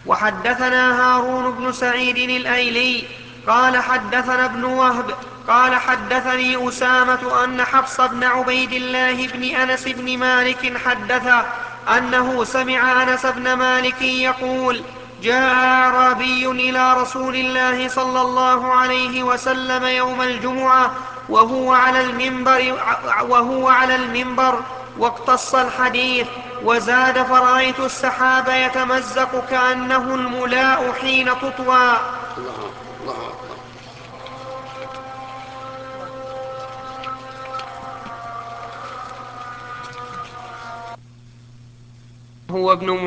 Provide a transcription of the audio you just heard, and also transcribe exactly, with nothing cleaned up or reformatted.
وحدثنا هارون بن سعيد الأيلي قال حدثنا ابن وهب قال حدثني أسامة أن حفص بن عبيد الله بن أنس بن مالك حدثه أنه سمع أنس بن مالك يقول: جاء أعرابي إلى رسول الله صلى الله عليه وسلم يوم الجمعة وهو على المنبر, وهو على المنبر واقتص الحديث وزاد: فرأيت السحاب يتمزق كأنه الملاء حين تطوى. الله الله أكبر. هو ابن